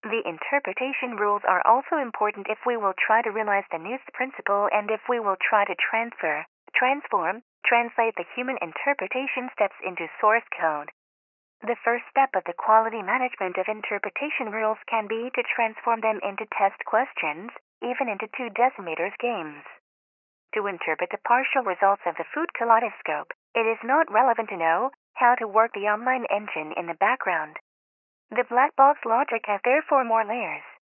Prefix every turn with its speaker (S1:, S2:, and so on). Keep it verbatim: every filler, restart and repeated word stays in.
S1: The interpretation rules are also important if we will try to realize the news principle and if we will try to transfer, transform, translate the human interpretation steps into source code. The first step of the quality management of interpretation rules can be to transform them into test questions, even into two decimeters games. To interpret the partial results of the food kaleidoscope, it is not relevant to know how to work the online engine in the background. The black box logic has therefore more layers.